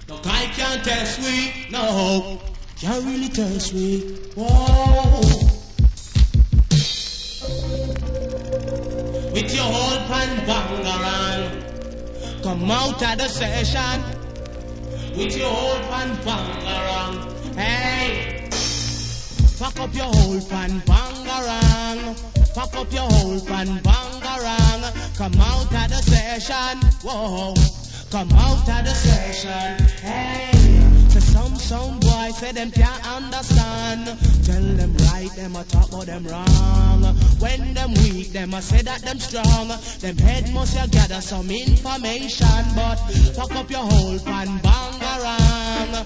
No guy can't test we, no. Can't really test we. Whoa. With your whole pan bangarang. Come out of the session. With your whole pan bangarang. Hey. Fuck up your whole pan bangarang. Fuck up your whole pan bangarang. Come out of the session. Whoa. Come out of the session. Hey. So some boy say them can't understand. Tell them right, them a talk about them wrong. When them weak, them a say that them strong. Them head must ya gather some information, but fuck up your whole pan bangarang.